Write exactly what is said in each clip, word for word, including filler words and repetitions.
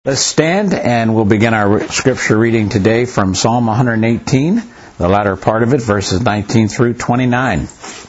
Let's stand and we'll begin our scripture reading today from Psalm one eighteen, the latter part of it, verses nineteen through twenty-nine.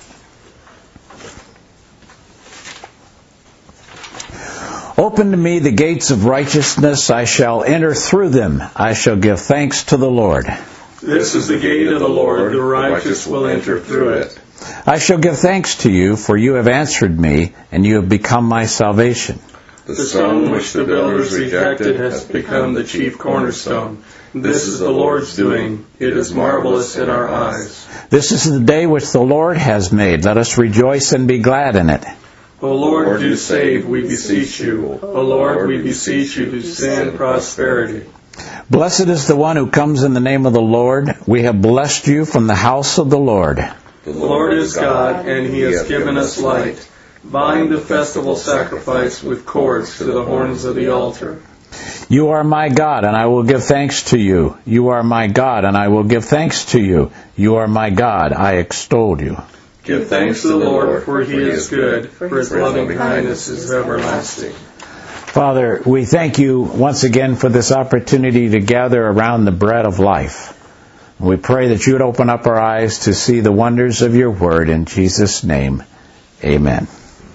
Open to me the gates of righteousness, I shall enter through them, I shall give thanks to the Lord. This is the gate of the Lord, the righteous will enter through it. I shall give thanks to you, for you have answered me, and you have become my salvation. The stone which the builders rejected has become the chief cornerstone. This is the Lord's doing. It is marvelous in our eyes. This is the day which the Lord has made. Let us rejoice and be glad in it. O Lord, do save, we beseech you. O Lord, we beseech you to send prosperity. Blessed is the one who comes in the name of the Lord. We have blessed you from the house of the Lord. The Lord is God, and He has given us light. Bind the festival sacrifice with cords to the horns of the altar. You are my God, and I will give thanks to you. You are my God, and I will give thanks to you. You are my God, I extol you. Give thanks to the Lord, for He is good, for His loving kindness is everlasting. Father, we thank you once again for this opportunity to gather around the bread of life. We pray that you would open up our eyes to see the wonders of your word. In Jesus' name, amen.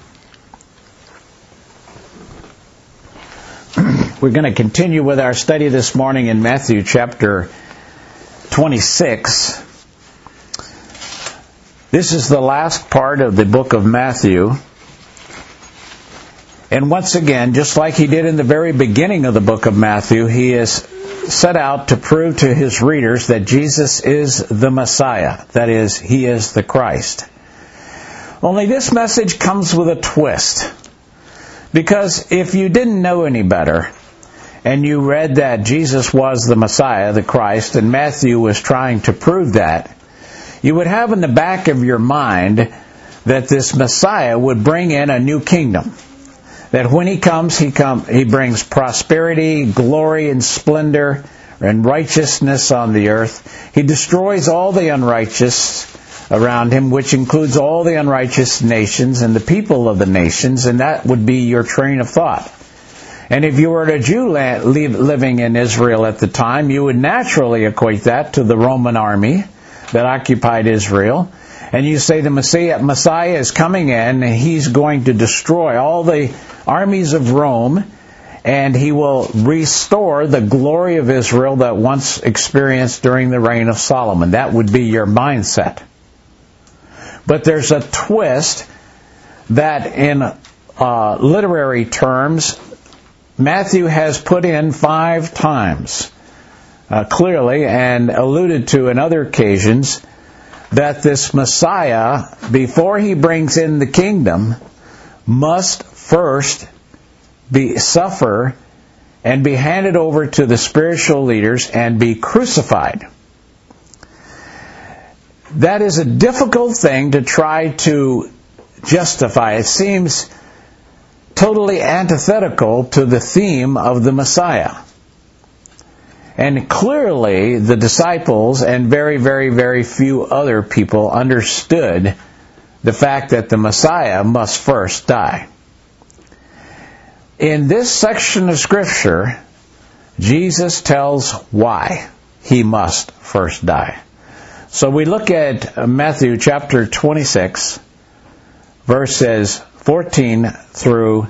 We're going to continue with our study this morning in Matthew chapter twenty-six. This is the last part of the book of Matthew. And once again, just like he did in the very beginning of the book of Matthew, he is set out to prove to his readers that Jesus is the Messiah. That is, he is the Christ. Only this message comes with a twist. Because if you didn't know any better, and you read that Jesus was the Messiah, the Christ, and Matthew was trying to prove that, you would have in the back of your mind that this Messiah would bring in a new kingdom. That when he comes, he come, he brings prosperity, glory, and splendor, and righteousness on the earth. He destroys all the unrighteous around him, which includes all the unrighteous nations and the people of the nations, and that would be your train of thought. And if you were a Jew living in Israel at the time, you would naturally equate that to the Roman army that occupied Israel. And you say the Messiah, Messiah is coming in, and he's going to destroy all the armies of Rome, and he will restore the glory of Israel that once experienced during the reign of Solomon. That would be your mindset. But there's a twist that in uh, literary terms, Matthew has put in five times, uh, clearly, and alluded to in other occasions, that this Messiah, before he brings in the kingdom, must first be suffer and be handed over to the spiritual leaders and be crucified. That is a difficult thing to try to justify. It seems totally antithetical to the theme of the Messiah. And clearly the disciples and very, very, very few other people understood the fact that the Messiah must first die. In this section of Scripture, Jesus tells why he must first die. So we look at Matthew chapter twenty-six, verses fourteen through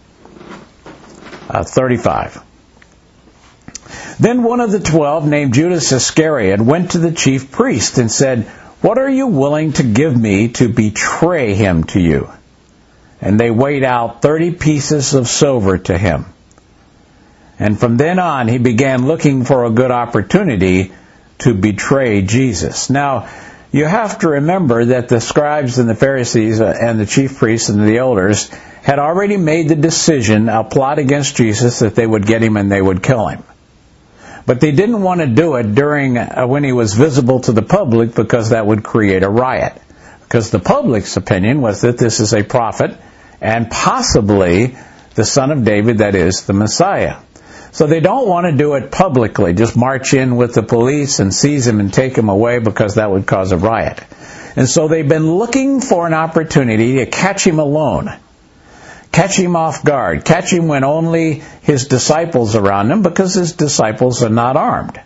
uh, thirty-five. Then one of the twelve, named Judas Iscariot, went to the chief priest and said, "What are you willing to give me to betray him to you?" And they weighed out thirty pieces of silver to him. And from then on he began looking for a good opportunity to betray Jesus. Now, you have to remember that the scribes and the Pharisees and the chief priests and the elders had already made the decision, a plot against Jesus, that they would get him and they would kill him. But they didn't want to do it during uh, when he was visible to the public, because that would create a riot. Because the public's opinion was that this is a prophet and possibly the son of David, that is, the Messiah. So they don't want to do it publicly, just march in with the police and seize him and take him away, because that would cause a riot. And so they've been looking for an opportunity to catch him alone. catch him off guard, catch him when only his disciples are around him, because his disciples are not armed.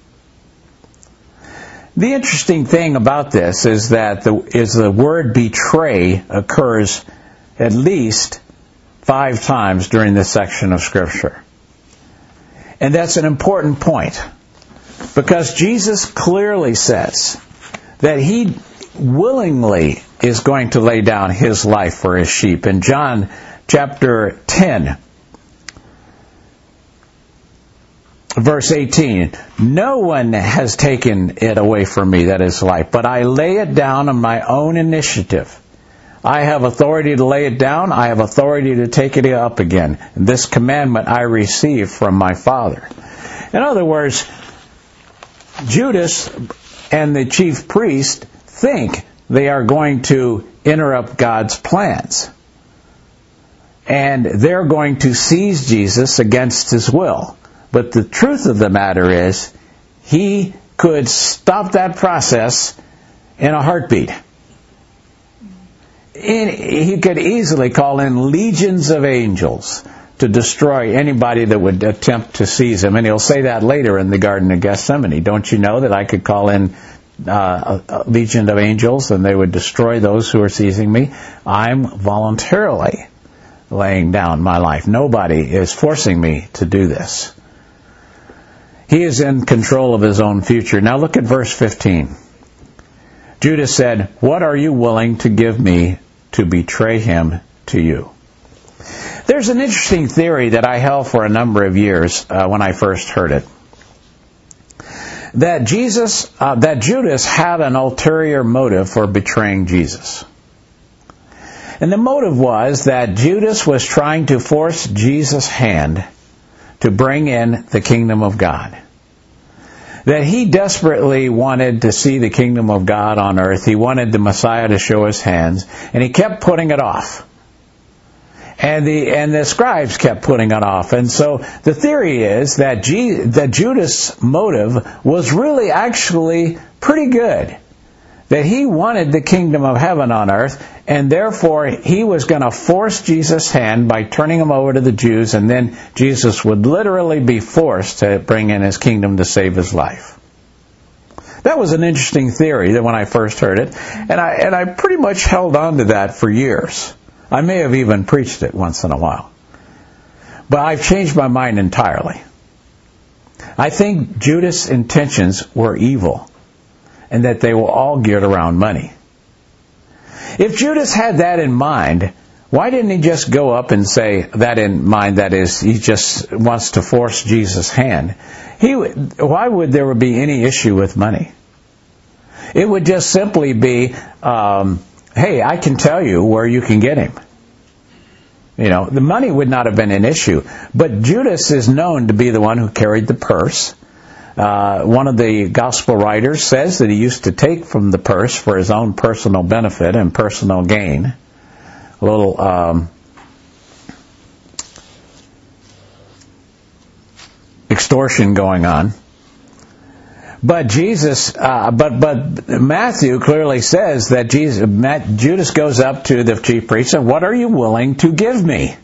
The interesting thing about this is that the, is the word betray occurs at least five times during this section of Scripture. And that's an important point, because Jesus clearly says that he willingly is going to lay down his life for his sheep. In John chapter ten, verse eighteen, no one has taken it away from me, that is life, but I lay it down on my own initiative. I have authority to lay it down. I have authority to take it up again. And this commandment I received from my Father. In other words, Judas and the chief priest think they are going to interrupt God's plans. And they're going to seize Jesus against his will. But the truth of the matter is, he could stop that process in a heartbeat. He could easily call in legions of angels to destroy anybody that would attempt to seize him. And he'll say that later in the Garden of Gethsemane. Don't you know that I could call in uh, a legion of angels and they would destroy those who are seizing me? I'm voluntarily laying down my life. Nobody is forcing me to do this. He is in control of his own future. Now look at verse fifteen. Judas said, "What are you willing to give me to betray him to you?" There's an interesting theory that I held for a number of years uh, when I first heard it. That Jesus, uh, that Judas had an ulterior motive for betraying Jesus. And the motive was that Judas was trying to force Jesus' hand to bring in the kingdom of God. That he desperately wanted to see the kingdom of God on earth. He wanted the Messiah to show his hands, and he kept putting it off. And the and the scribes kept putting it off. And so the theory is that G, that Judas' motive was really actually pretty good. That he wanted the kingdom of heaven on earth, and therefore he was going to force Jesus' hand by turning him over to the Jews, and then Jesus would literally be forced to bring in his kingdom to save his life. That was an interesting theory that when I first heard it, and I and I pretty much held on to that for years. I may have even preached it once in a while. But I've changed my mind entirely. I think Judas' intentions were evil, and that they were all geared around money. If Judas had that in mind, why didn't he just go up and say that in mind, that is, he just wants to force Jesus' hand? He, why would there be any issue with money? It would just simply be, um, hey, I can tell you where you can get him. You know, the money would not have been an issue. But Judas is known to be the one who carried the purse. Uh, one of the gospel writers says that he used to take from the purse for his own personal benefit and personal gain. A little um, extortion going on. But Jesus, uh, but but Matthew clearly says that Jesus, Matt, Judas goes up to the chief priests and, "What are you willing to give me?"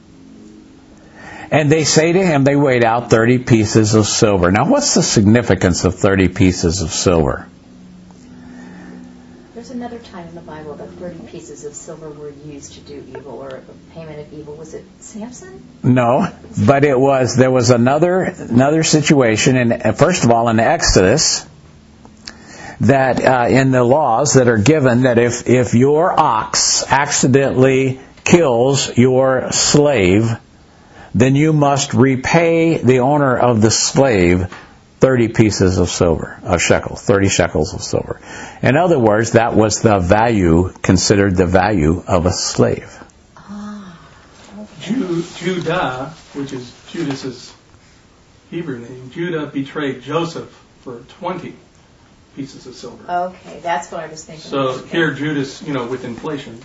And they say to him, they weighed out thirty pieces of silver. Now, what's the significance of thirty pieces of silver? There's another time in the Bible that thirty pieces of silver were used to do evil, or a payment of evil. Was it Samson? No, but it was. There was another another situation. And first of all, in Exodus, that uh, in the laws that are given, that if if your ox accidentally kills your slave, then you must repay the owner of the slave thirty pieces of silver, of shekel, thirty shekels of silver. In other words, that was the value, considered the value of a slave. Ah, okay. Ju- Judah, which is Judas's Hebrew name, Judah betrayed Joseph for twenty pieces of silver. Okay, that's what I was thinking. So okay. here Judas, you know, with inflation,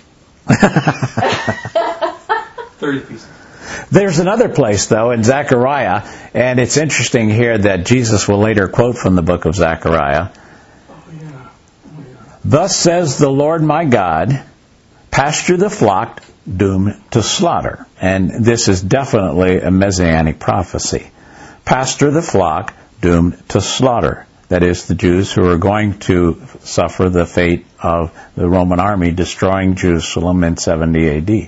thirty pieces. There's another place, though, in Zechariah, and it's interesting here that Jesus will later quote from the book of Zechariah. Oh, yeah. Oh, yeah. "Thus says the Lord my God, pasture the flock doomed to slaughter. And this is definitely a messianic prophecy. Pasture the flock, doomed to slaughter. That is, the Jews who are going to suffer the fate of the Roman army destroying Jerusalem in seventy A D.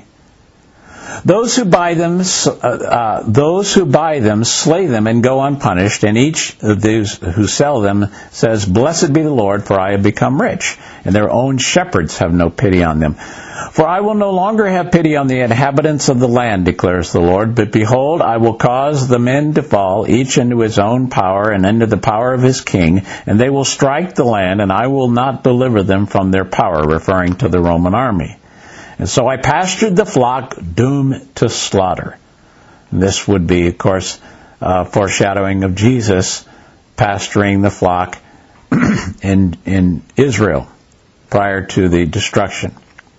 Those who buy them, uh, uh, those who buy them, slay them and go unpunished, and each of those who sell them says, "Blessed be the Lord, for I have become rich." And their own shepherds have no pity on them. "For I will no longer have pity on the inhabitants of the land, declares the Lord. But behold, I will cause the men to fall, each into his own power and into the power of his king, and they will strike the land, and I will not deliver them from their power," referring to the Roman army. "And so I pastured the flock, doomed to slaughter." And this would be, of course, uh, foreshadowing of Jesus pasturing the flock in in Israel prior to the destruction.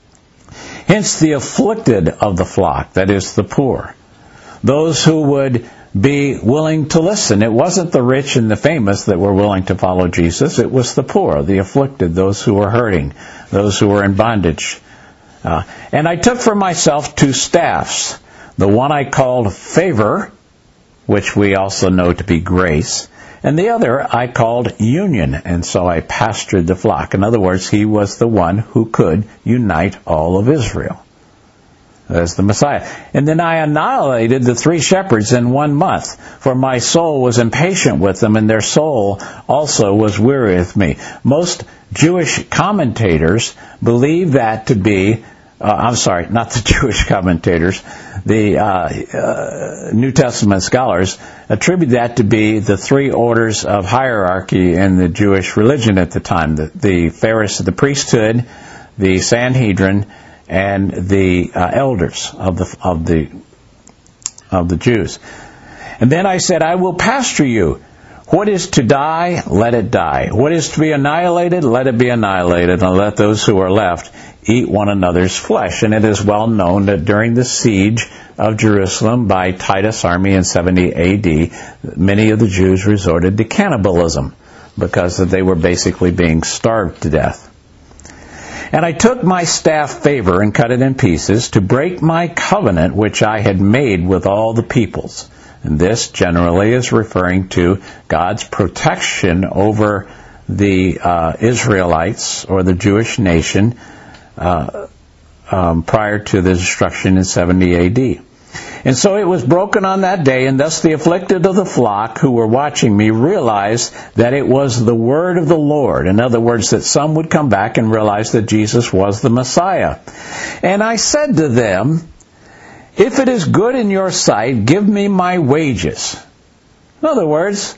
"Hence the afflicted of the flock," that is, the poor, those who would be willing to listen. It wasn't the rich and the famous that were willing to follow Jesus. It was the poor, the afflicted, those who were hurting, those who were in bondage. Uh, and I took for myself two staffs. The one I called favor, which we also know to be grace, and the other I called union, and so I pastured the flock. In other words, he was the one who could unite all of Israel as the Messiah. "And then I annihilated the three shepherds in one month, for my soul was impatient with them, and their soul also was weary with me." Most Jewish commentators believe that to be, uh, I'm sorry, not the Jewish commentators, the uh, uh, New Testament scholars attribute that to be the three orders of hierarchy in the Jewish religion at the time: the, the Pharisees, the priesthood, the Sanhedrin, and the uh, elders of the of the of the Jews. "And then I said, I will pasture you. What is to die, let it die. What is to be annihilated, let it be annihilated, and let those who are left eat one another's flesh." And it is well known that during the siege of Jerusalem by Titus' army in seventy A D, many of the Jews resorted to cannibalism because they were basically being starved to death. "And I took my staff favor and cut it in pieces to break my covenant which I had made with all the peoples." And this generally is referring to God's protection over the uh, Israelites or the Jewish nation uh, um, prior to the destruction in seventy A D. "And so it was broken on that day, and thus the afflicted of the flock who were watching me realized that it was the word of the Lord." In other words, that some would come back and realize that Jesus was the Messiah. "And I said to them, if it is good in your sight, give me my wages." In other words,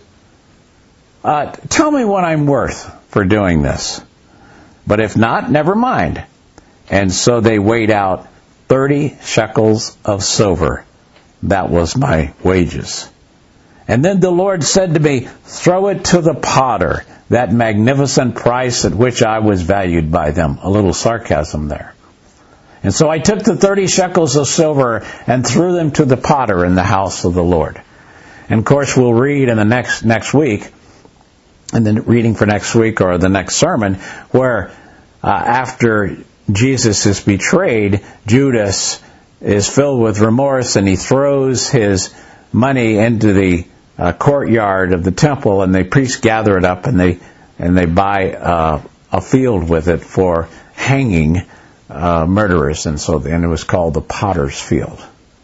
uh, tell me what I'm worth for doing this. "But if not, never mind." And so they weighed out thirty shekels of silver. That was my wages. "And then the Lord said to me, throw it to the potter, that magnificent price at which I was valued by them." A little sarcasm there. "And so I took the thirty shekels of silver and threw them to the potter in the house of the Lord." And of course we'll read in the next next week, in the reading for next week or the next sermon, where uh, after Jesus is betrayed, Judas is filled with remorse and he throws his money into the uh, courtyard of the temple, and the priests gather it up and they and they buy uh, a field with it for hanging uh, murderers, and so and it was called the Potter's Field.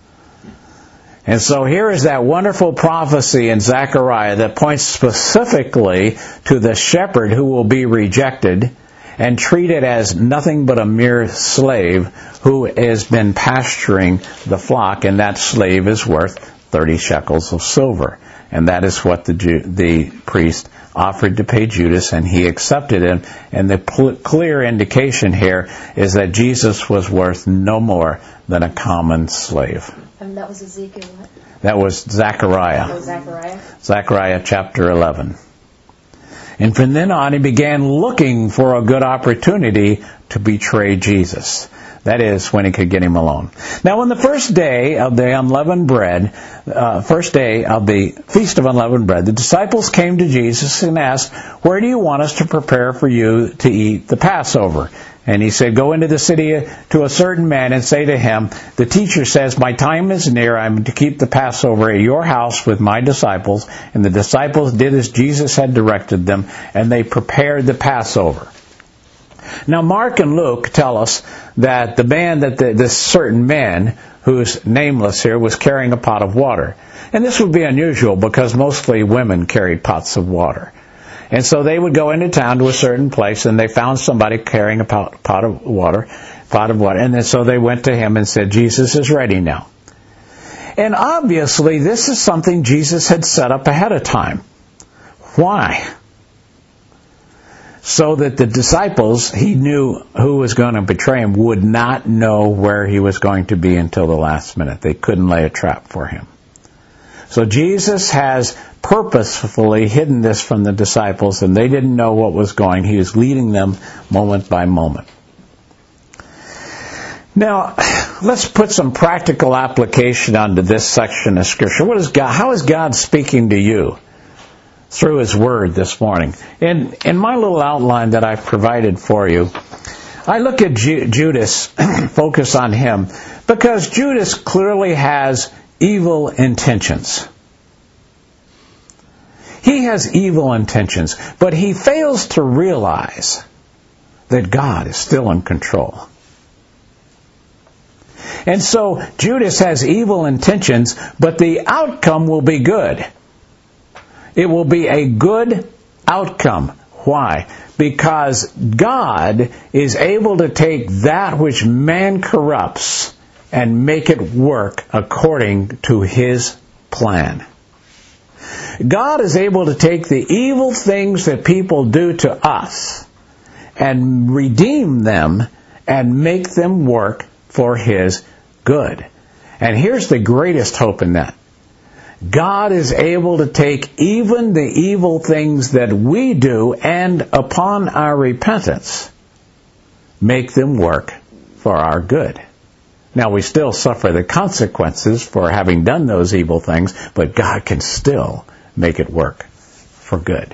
And so here is that wonderful prophecy in Zechariah that points specifically to the shepherd who will be rejected and treated as nothing but a mere slave who has been pasturing the flock, and that slave is worth thirty shekels of silver. And that is what the Jew, the priest offered to pay Judas, and he accepted him. And the pl- clear indication here is that Jesus was worth no more than a common slave. And that was Ezekiel what? That was Zechariah. Oh, Zechariah? Zechariah chapter eleven. And from then on, he began looking for a good opportunity to betray Jesus. That is, when he could get him alone. Now, on the first day of the unleavened bread, uh, first day of the Feast of Unleavened Bread, the disciples came to Jesus and asked, "Where do you want us to prepare for you to eat the Passover?" And he said, "Go into the city to a certain man and say to him, 'The teacher says, my time is near. I am to keep the Passover at your house with my disciples.' And the disciples did as Jesus had directed them, and they prepared the Passover." Now, Mark and Luke tell us that the man, that the, this certain man, who's nameless here, was carrying a pot of water. And this would be unusual because mostly women carried pots of water. And so they would go into town to a certain place, and they found somebody carrying a pot, pot of water, pot of water. And then so they went to him and said, "Jesus is ready now." And obviously, this is something Jesus had set up ahead of time. Why? So that the disciples, he knew who was going to betray him, would not know where he was going to be until the last minute. They couldn't lay a trap for him. So Jesus has purposefully hidden this from the disciples, and they didn't know what was going. He was leading them moment by moment. Now, let's put some practical application onto this section of Scripture. What is God? How is God speaking to you through His Word this morning? In in my little outline that I've provided for you, I look at Ju- Judas, focus on him, because Judas clearly has evil intentions. He has evil intentions, but he fails to realize that God is still in control. And so Judas has evil intentions, but the outcome will be good. It will be a good outcome. Why? Because God is able to take that which man corrupts and make it work according to His plan. God is able to take the evil things that people do to us and redeem them and make them work for His good. And here's the greatest hope in that. God is able to take even the evil things that we do and upon our repentance, make them work for our good. Now, we still suffer the consequences for having done those evil things, but God can still make it work for good.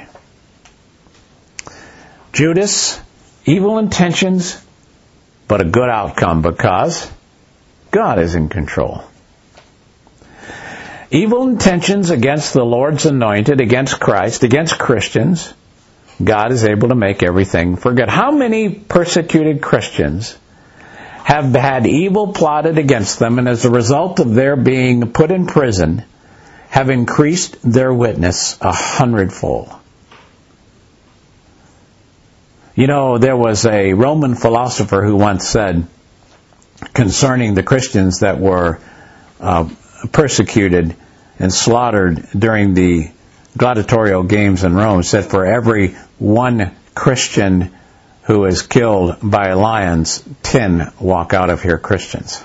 Judas, evil intentions, but a good outcome because God is in control. Evil intentions against the Lord's anointed, against Christ, against Christians, God is able to make everything for good. How many persecuted Christians have had evil plotted against them, and as a result of their being put in prison, have increased their witness a hundredfold? You know, there was a Roman philosopher who once said concerning the Christians that were uh, persecuted and slaughtered during the gladiatorial games in Rome, said for every one Christian who is killed by lions, ten walk out of here Christians.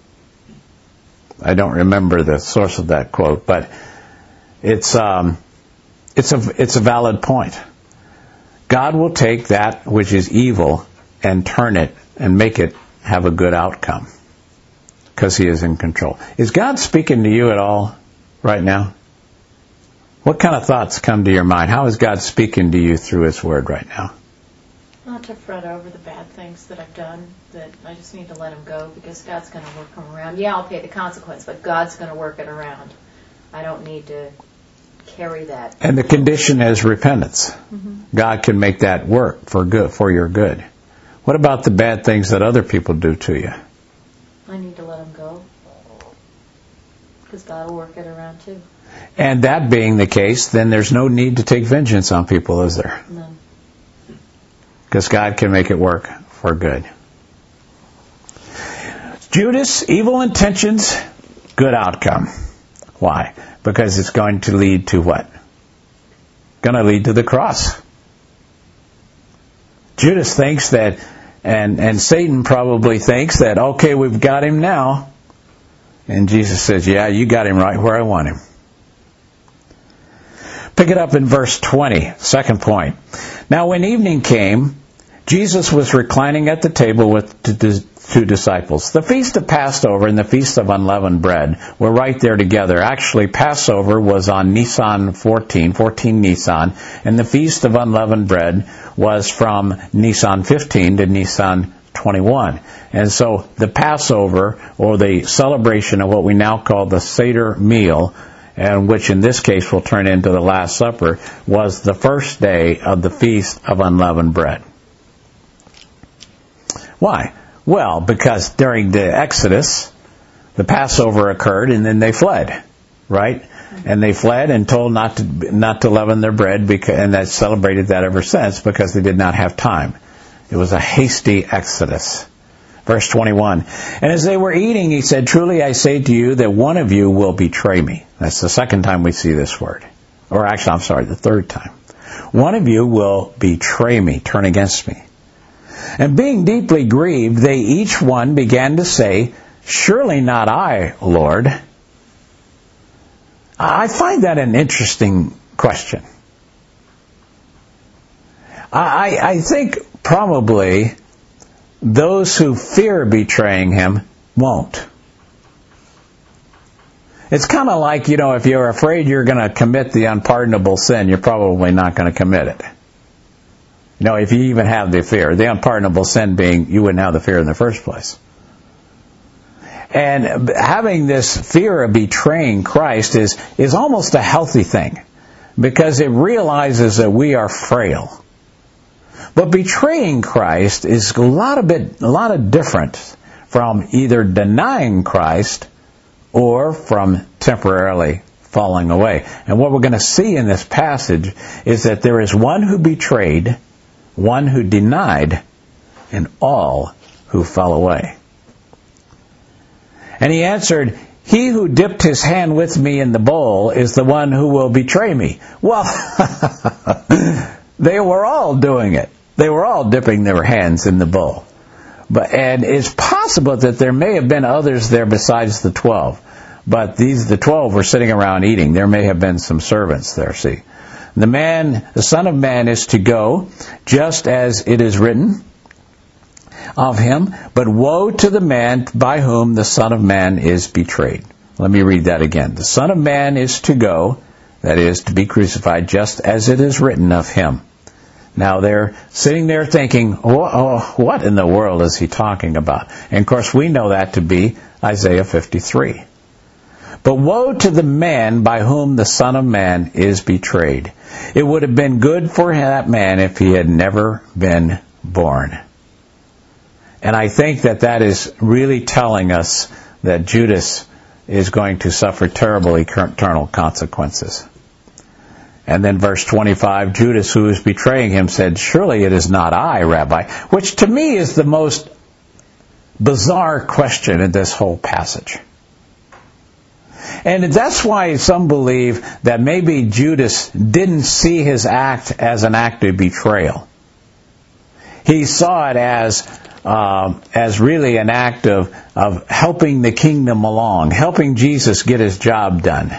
I don't remember the source of that quote, but it's um, it's a it's a valid point. God will take that which is evil and turn it and make it have a good outcome because He is in control. Is God speaking to you at all right now? What kind of thoughts come to your mind? How is God speaking to you through His Word right now? Not to fret over the bad things that I've done, that I just need to let them go because God's going to work them around. Yeah, I'll pay the consequence, but God's going to work it around. I don't need to carry that. And the condition is repentance. Mm-hmm. God can make that work for good, for your good. What about the bad things that other people do to you? I need to let them go because God will work it around too. And that being the case, then there's no need to take vengeance on people, is there? None. Because God can make it work for good. Judas, evil intentions, good outcome. Why? Because it's going to lead to what? Going to lead to the cross. Judas thinks that, and, and Satan probably thinks that, okay, we've got him now. And Jesus says, yeah, you got him right where I want him. Pick it up in verse twenty, second point. Now when evening came, Jesus was reclining at the table with the two disciples. The Feast of Passover and the Feast of Unleavened Bread were right there together. Actually, Passover was on Nisan fourteen, fourteen Nisan, and the Feast of Unleavened Bread was from Nisan fifteen to Nisan twenty-one. And so the Passover, or the celebration of what we now call the Seder meal, and which in this case will turn into the Last Supper, was the first day of the Feast of Unleavened Bread. Why? Well, because during the Exodus, the Passover occurred and then they fled, right? And they fled and told not to not to leaven their bread, because, and they celebrated that ever since because they did not have time. It was a hasty Exodus. Verse twenty-one, and as they were eating, he said, truly I say to you that one of you will betray me. That's the second time we see this word. Or actually, I'm sorry, the third time. One of you will betray me, turn against me. And being deeply grieved, they each one began to say, surely not I, Lord. I find that an interesting question. I, I think probably those who fear betraying him won't. It's kind of like, you know, if you're afraid you're going to commit the unpardonable sin, you're probably not going to commit it. You know, if you even have the fear. The unpardonable sin being you wouldn't have the fear in the first place. And having this fear of betraying Christ is, is almost a healthy thing, because it realizes that we are frail. But betraying Christ is a lot of bit, a lot of different from either denying Christ or from temporarily falling away. And what we're going to see in this passage is that there is one who betrayed, one who denied, and all who fell away. And he answered, he who dipped his hand with me in the bowl is the one who will betray me. Well, they were all doing it. They were all dipping their hands in the bowl. But and it's possible that there may have been others there besides the twelve. But these the twelve were sitting around eating. There may have been some servants there, see. The man, the Son of Man is to go, just as it is written of him, but woe to the man by whom the Son of Man is betrayed. Let me read that again. The Son of Man is to go, that is, to be crucified, just as it is written of him. Now they're sitting there thinking, oh, what in the world is he talking about? And of course we know that to be Isaiah fifty-three. But woe to the man by whom the Son of Man is betrayed. It would have been good for that man if he had never been born. And I think that that is really telling us that Judas is going to suffer terrible eternal consequences. And then verse twenty-five, Judas, who is betraying him, said, surely it is not I, Rabbi, which to me is the most bizarre question in this whole passage. And that's why some believe that maybe Judas didn't see his act as an act of betrayal. He saw it as uh, as really an act of, of helping the kingdom along, helping Jesus get his job done.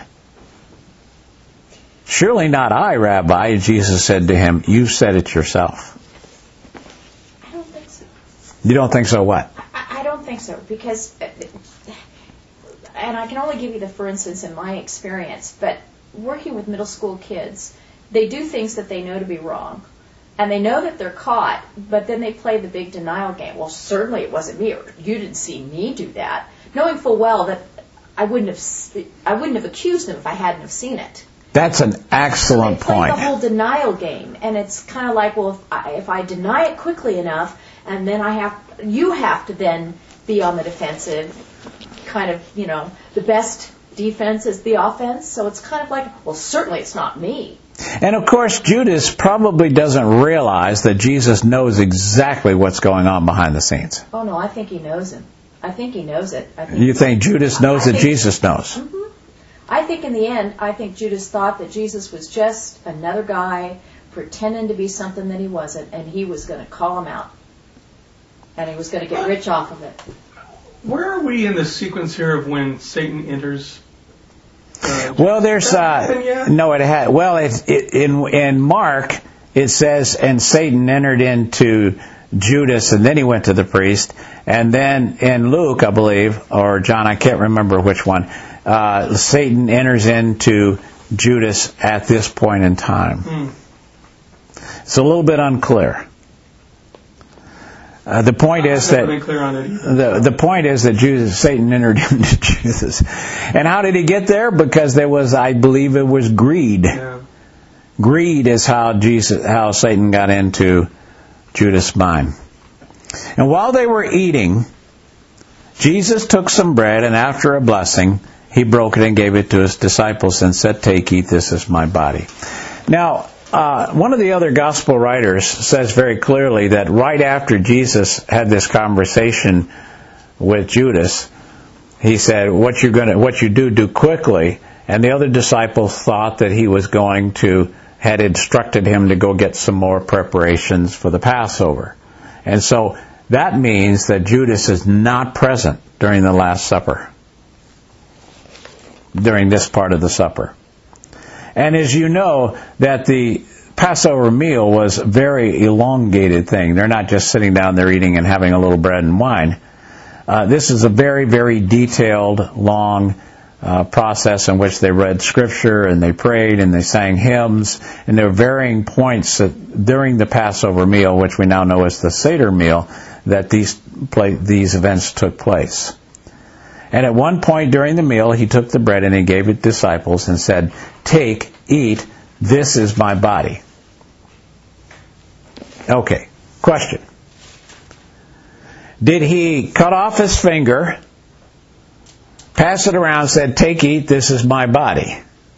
Surely not I, Rabbi, Jesus said to him, you said it yourself. I don't think so. You don't think so what? I, I don't think so, because, and I can only give you the for instance in my experience, but working with middle school kids, they do things that they know to be wrong. And they know that they're caught, but then they play the big denial game. Well, certainly it wasn't me, or you didn't see me do that, knowing full well that I wouldn't have, I wouldn't have accused them if I hadn't have seen it. That's an excellent so they play point. The whole denial game, and it's kind of like, well, if I, if I deny it quickly enough, and then I have, you have to then be on the defensive. Kind of, you know, the best defense is the offense. So it's kind of like, well, certainly it's not me. And of course, Judas probably doesn't realize that Jesus knows exactly what's going on behind the scenes. Oh no, I think he knows him. I think he knows it. I think you think Judas knows I, I that think, Jesus knows? Mm-hmm. I think in the end, I think Judas thought that Jesus was just another guy pretending to be something that he wasn't, and he was going to call him out. And he was going to get rich off of it. Where are we in the sequence here of when Satan enters? Uh, well, there's uh, no, it had. Well, it, it, in in Mark it says, and Satan entered into Judas, and then he went to the priest. And then in Luke, I believe, or John, I can't remember which one, uh, Satan enters into Judas at this point in time. Mm. It's a little bit unclear. Uh, the point is that the the point is that Judas, Satan entered into Jesus, and how did he get there? Because there was, I believe, it was greed. Yeah. Greed is how Jesus, how Satan got into Judas' mind. And while they were eating, Jesus took some bread, and after a blessing, he broke it and gave it to his disciples and said, "Take, eat. This is my body." Now, Uh, one of the other gospel writers says very clearly that right after Jesus had this conversation with Judas, he said, "What you're gonna, what you do, do quickly." And the other disciples thought that he was going to, had instructed him to go get some more preparations for the Passover. And so that means that Judas is not present during the Last Supper, during this part of the supper. And as you know, that the Passover meal was a very elongated thing. They're not just sitting down there eating and having a little bread and wine. Uh, this is a very, very detailed, long uh, process in which they read Scripture and they prayed and they sang hymns. And there were varying points that during the Passover meal, which we now know as the Seder meal, that these play, these events took place. And at one point during the meal, he took the bread and he gave it to disciples and said, "Take, eat, this is my body." Okay, question. Did he cut off his finger, pass it around, and said, "Take, eat, this is my body"?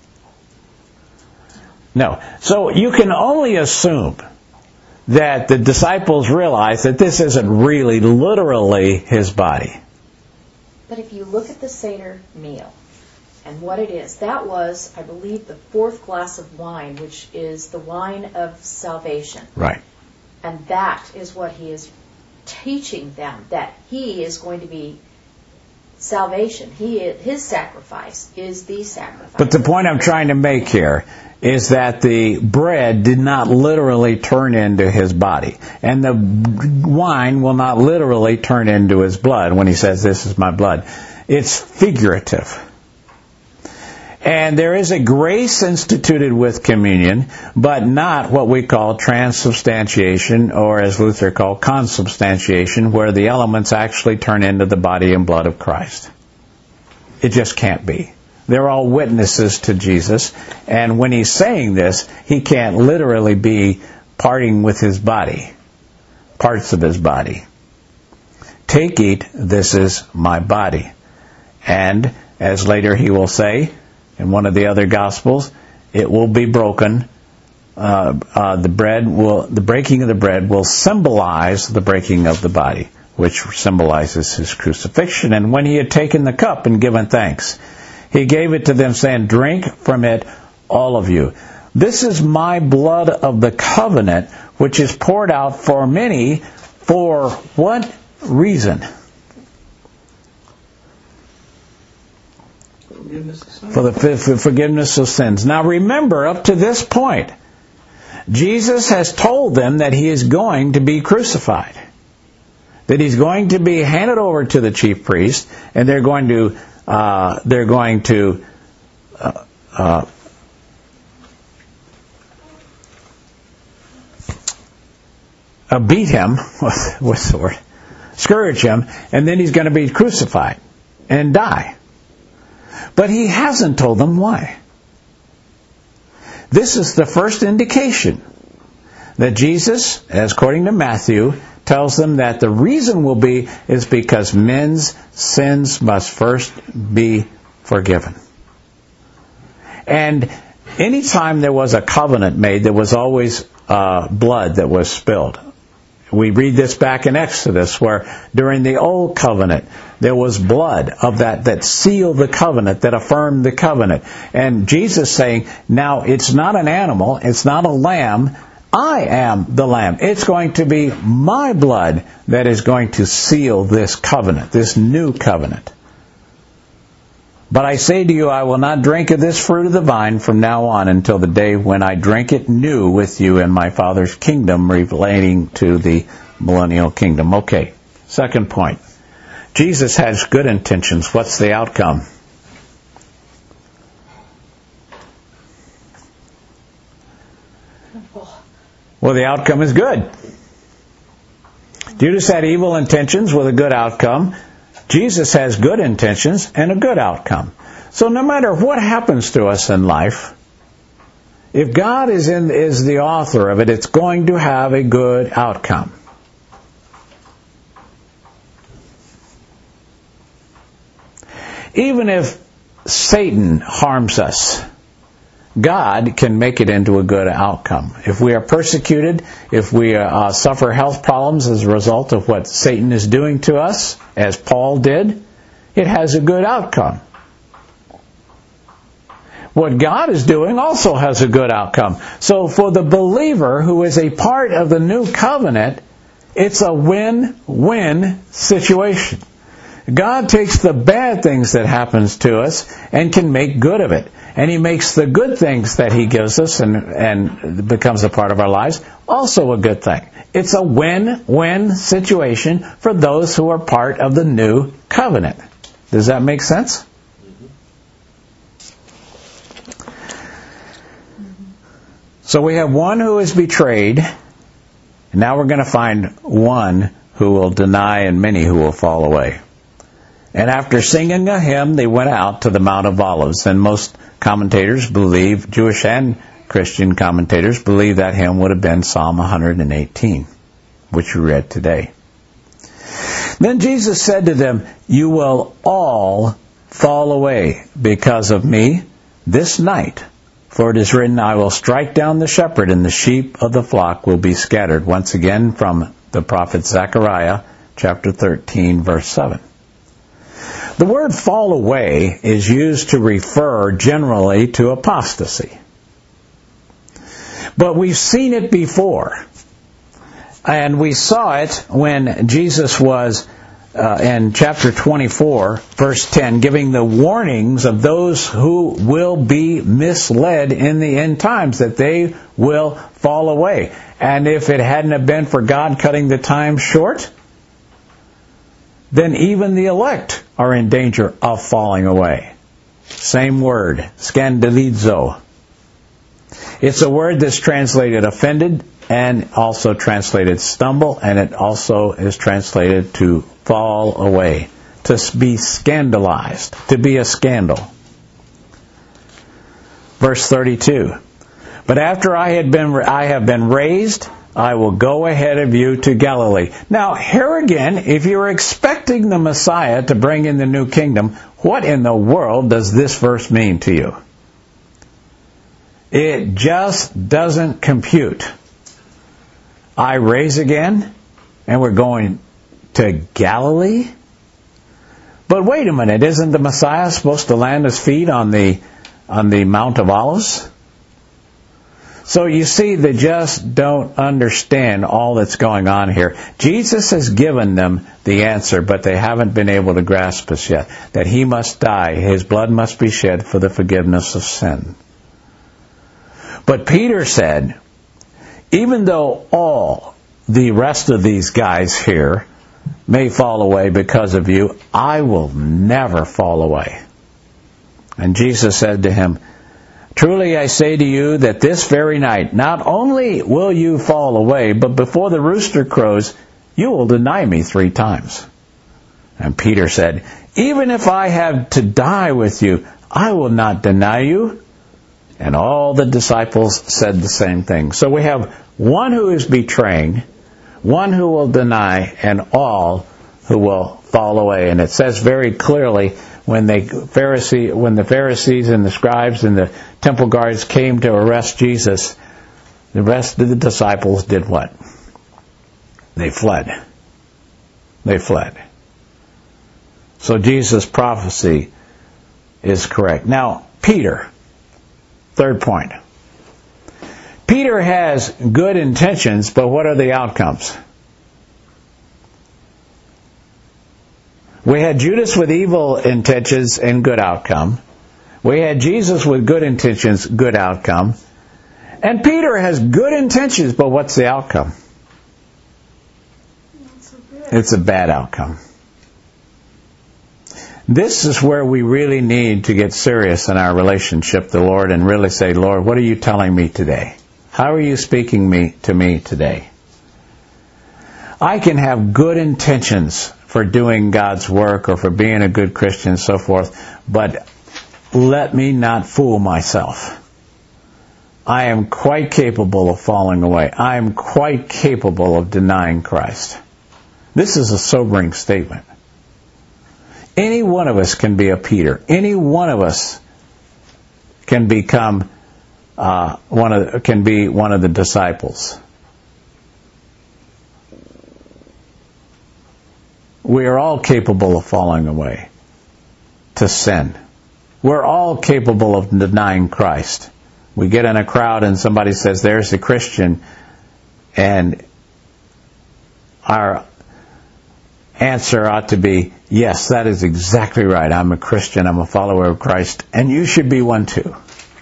No. So you can only assume that the disciples realized that this isn't really literally his body. But if you look at the Seder meal and what it is, that was, I believe, the fourth glass of wine, which is the wine of salvation. Right. And that is what he is teaching them, that he is going to be salvation. He, his sacrifice is the sacrifice. But the point I'm trying to make here is that the bread did not literally turn into his body. And the wine will not literally turn into his blood when he says, "This is my blood." It's figurative. And there is a grace instituted with communion, but not what we call transubstantiation, or as Luther called consubstantiation, where the elements actually turn into the body and blood of Christ. It just can't be. They're all witnesses to Jesus, and when he's saying this, he can't literally be parting with his body, parts of his body. "Take, eat, this is my body." And, as later he will say, in one of the other Gospels, it will be broken. Uh, uh, the bread will, the breaking of the bread will symbolize the breaking of the body, which symbolizes his crucifixion. And when he had taken the cup and given thanks, he gave it to them, saying, "Drink from it, all of you. This is my blood of the covenant, which is poured out for many." For what reason? For the for forgiveness of sins. Now remember, up to this point, Jesus has told them that he is going to be crucified, that he's going to be handed over to the chief priest, and they're going to uh, they're going to uh, uh, uh, beat him. What's the word? Scourge him, and then he's going to be crucified and die. But he hasn't told them why. This is the first indication that Jesus, as according to Matthew, tells them that the reason will be is because men's sins must first be forgiven. And anytime there was a covenant made, there was always uh, blood that was spilled. We read this back in Exodus, where during the old covenant, there was blood of that that sealed the covenant, that affirmed the covenant. And Jesus saying, now it's not an animal, it's not a lamb, I am the lamb. It's going to be my blood that is going to seal this covenant, this new covenant. But I say to you, I will not drink of this fruit of the vine from now on until the day when I drink it new with you in my Father's kingdom, relating to the millennial kingdom. Okay, second point. Jesus has good intentions. What's the outcome? Well, the outcome is good. Judas had evil intentions with a good outcome. Jesus has good intentions and a good outcome. So no matter what happens to us in life, if God is in is the author of it, it's going to have a good outcome. Even if Satan harms us, God can make it into a good outcome. If we are persecuted, if we uh, suffer health problems as a result of what Satan is doing to us, as Paul did, it has a good outcome. What God is doing also has a good outcome. So for the believer who is a part of the new covenant, it's a win-win situation. God takes the bad things that happens to us and can make good of it. And He makes the good things that He gives us and, and becomes a part of our lives also a good thing. It's a win-win situation for those who are part of the new covenant. Does that make sense? So we have one who is betrayed, and now we're going to find one who will deny and many who will fall away. And after singing a hymn, they went out to the Mount of Olives. And most commentators believe, Jewish and Christian commentators believe that hymn would have been Psalm one hundred eighteen, which we read today. Then Jesus said to them, "You will all fall away because of me this night. For it is written, I will strike down the shepherd, and the sheep of the flock will be scattered." Once again from the prophet Zechariah, chapter thirteen, verse seven. The word fall away is used to refer generally to apostasy. But we've seen it before. And we saw it when Jesus was uh, in chapter twenty-four, verse ten, giving the warnings of those who will be misled in the end times, that they will fall away. And if it hadn't have been for God cutting the time short, then even the elect are in danger of falling away. Same word, scandalizo. It's a word that's translated offended and also translated stumble, and it also is translated to fall away, to be scandalized, to be a scandal. Verse thirty-two. But after I had been, I have been raised, I will go ahead of you to Galilee. Now, here again, if you're expecting the Messiah to bring in the new kingdom, what in the world does this verse mean to you? It just doesn't compute. I raise again, and we're going to Galilee? But wait a minute, isn't the Messiah supposed to land his feet on the on the Mount of Olives? So you see, they just don't understand all that's going on here. Jesus has given them the answer, but they haven't been able to grasp us yet. That He must die, His blood must be shed for the forgiveness of sin. But Peter said, even though all the rest of these guys here may fall away because of you, I will never fall away. And Jesus said to him, truly I say to you that this very night, not only will you fall away, but before the rooster crows, you will deny me three times. And Peter said, even if I have to die with you, I will not deny you. And all the disciples said the same thing. So we have one who is betraying, one who will deny, and all who will fall away. And it says very clearly, when they Pharisee, when the Pharisees and the scribes and the temple guards came to arrest Jesus, the rest of the disciples did what? They fled. They fled. So Jesus' prophecy is correct. Now, Peter, third point. Peter has good intentions, but what are the outcomes? We had Judas with evil intentions and good outcome. We had Jesus with good intentions, good outcome. And Peter has good intentions, but what's the outcome? it's a bad outcome. This is where we really need to get serious in our relationship with the Lord and really say, Lord, what are you telling me today? How are you speaking me to me today? I can have good intentions for doing God's work or for being a good Christian and so forth, but let me not fool myself. I am quite capable of falling away. I am quite capable of denying Christ. This is a sobering statement. Any one of us can be a Peter. Any one of us can become uh, one of can be one of the disciples. We are all capable of falling away to sin. We're all capable of denying Christ. We get in a crowd and somebody says, there's a Christian, and our answer ought to be, yes, that is exactly right. I'm a Christian. I'm a follower of Christ, and you should be one too.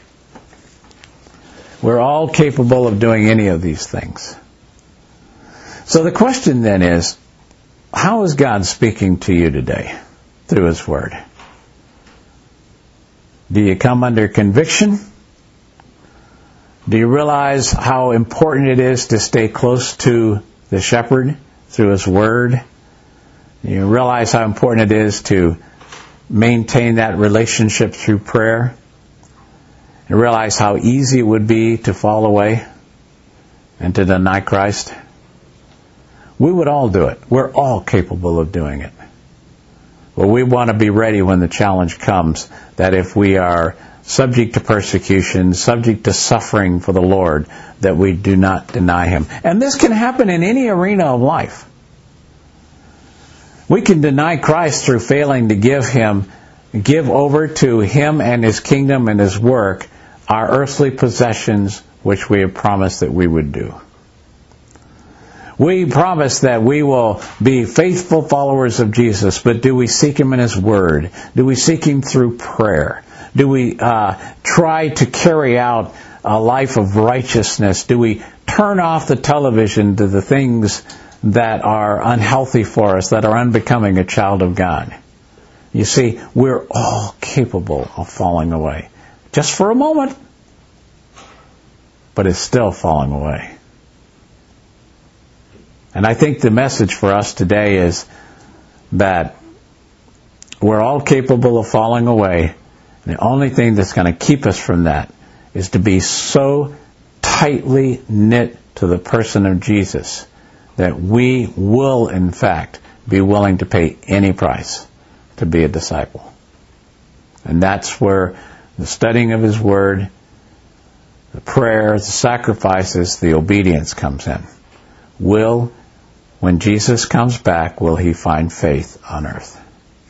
We're all capable of doing any of these things. So the question then is, how is God speaking to you today through His Word? Do you come under conviction? Do you realize how important it is to stay close to the shepherd through His Word? Do you realize how important it is to maintain that relationship through prayer? You realize how easy it would be to fall away and to deny Christ? We would all do it. We're all capable of doing it. But we want to be ready when the challenge comes, that if we are subject to persecution, subject to suffering for the Lord, that we do not deny Him. And this can happen in any arena of life. We can deny Christ through failing to give Him, give over to Him and His kingdom and His work our earthly possessions, which we have promised that we would do. We promise that we will be faithful followers of Jesus, but do we seek Him in His Word? Do we seek Him through prayer? Do we uh, try to carry out a life of righteousness? Do we turn off the television to the things that are unhealthy for us, that are unbecoming a child of God? You see, we're all capable of falling away. Just for a moment, but it's still falling away. And I think the message for us today is that we're all capable of falling away. And the only thing that's going to keep us from that is to be so tightly knit to the person of Jesus that we will, in fact, be willing to pay any price to be a disciple. And that's where the studying of His Word, the prayer, the sacrifices, the obedience comes in. Will, when Jesus comes back, will He find faith on earth?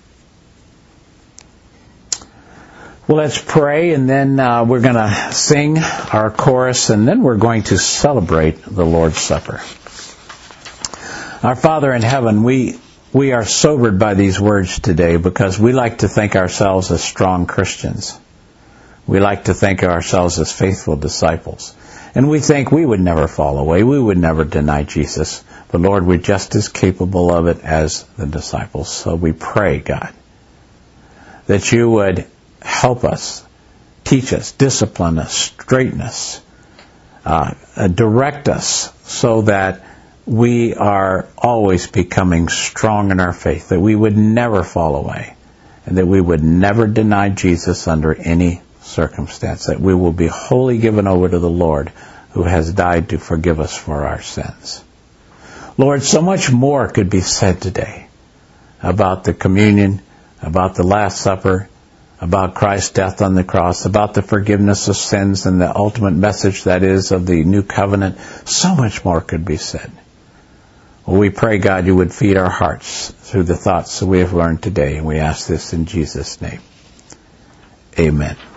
Well, let's pray, and then uh, we're going to sing our chorus, and then we're going to celebrate the Lord's Supper. Our Father in heaven, we we are sobered by these words today because we like to think ourselves as strong Christians. We like to think of ourselves as faithful disciples. And we think we would never fall away. We would never deny Jesus. But Lord, we're just as capable of it as the disciples. So we pray, God, that You would help us, teach us, discipline us, straighten us, uh, uh, direct us so that we are always becoming strong in our faith, that we would never fall away, and that we would never deny Jesus under any circumstance, that we will be wholly given over to the Lord who has died to forgive us for our sins. Lord, so much more could be said today about the communion, about the Last Supper, about Christ's death on the cross, about the forgiveness of sins and the ultimate message that is of the new covenant. So much more could be said. Well, we pray, God, You would feed our hearts through the thoughts that we have learned today, and we ask this in Jesus' name. Amen.